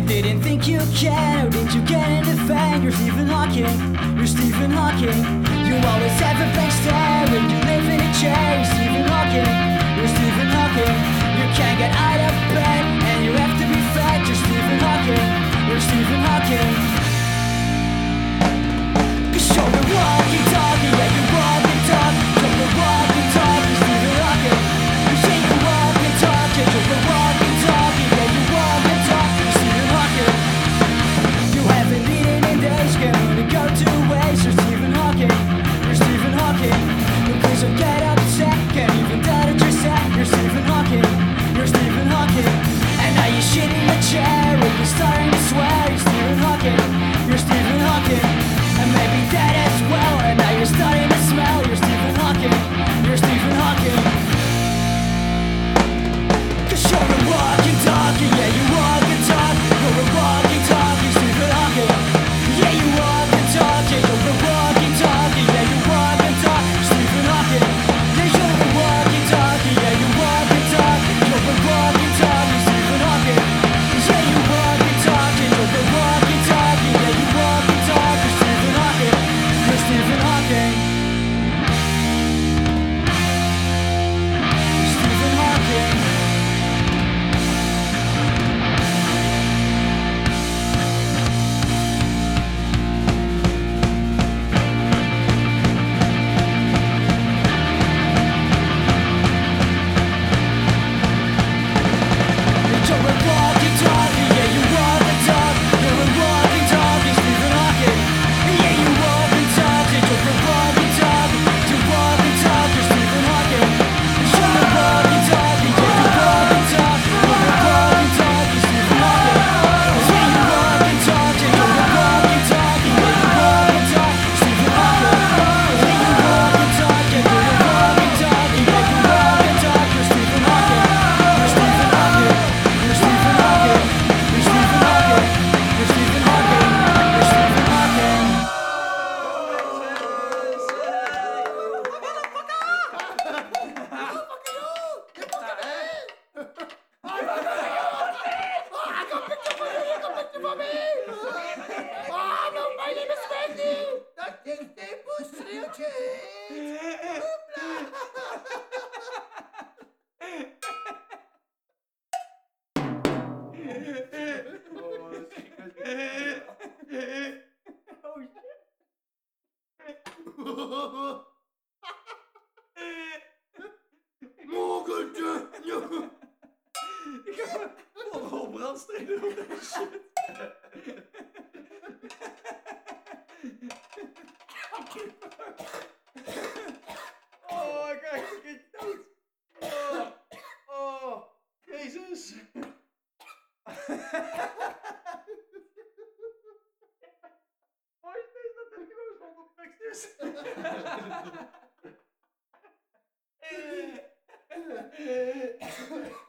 didn't think you can, or did you get in the fan? You're Stephen Hawking, you're Stephen Hawking. You always have a blank stare when you live in a chair. You're Stephen Hawking, you're Stephen Hawking. You can't get out of bed and you have to be fed. You're Stephen Hawking, you're Stephen Hawking. 'Cause you're the walking talking, yeah, you're walking talking. You're the walking talking, Stephen Hawking. You say you're walking talking, you're the walking talking, yeah, you're walking talking, Stephen Hawking. You haven't eaten in days, can only go two ways. You're Stephen Hawking, you're Stephen Hawking. Because you get upset, can't even tell that you're sad. You're Stephen Hawking, you're Stephen Hawking. And now you shit in your chair and you're starting to swear. You're Stephen Hawking, you're Stephen Hawking. And maybe that as well, and now you're starting to smell. You're Stephen Hawking, you're Stephen Hawking. 'Cause you're a walking talking, yeah, you walk and talk. You're a walking talking, Stephen Hawking. Yeah, you walk and talking. You're a walking talking, yeah, you walk and talk, Stephen Hawking. Yeah, you're a walking talking, yeah, you walk and talk. You're a walking talking, Stephen Hawking. Yeah, you walk and talking. You're a walking talking, yeah, you walk and talk, you're Stephen Hawking. You're Stephen Hawking. You're Stephen Hawking. You're a walking talking, yeah, you walk and talk. You're a walking talking, Stephen Hawking. Yeah, you walk and talking. You're a walking talking. You walk and talk, you're Stephen Hawking. You're a walking talking, yeah, you walk and talk. You're a walking talking, Stephen Hawking. Yeah, you walk and talking. You're a walking talking, yeah, you walk and talk, Stephen Hawking. Yeah, you walk and talking. You're a walking talking, yeah, you walk and talk, you're Stephen Hawking. You're Stephen Hawking. You're Stephen Hawking. You're Stephen Hawking. You're Stephen Hawking. You're Stephen Hawking. Ik heb een brandsteden op deze shit. Oh, kijk, ik ben dood. Oh, Jezus. Waar is deze dat er gewoon zonder tekst is?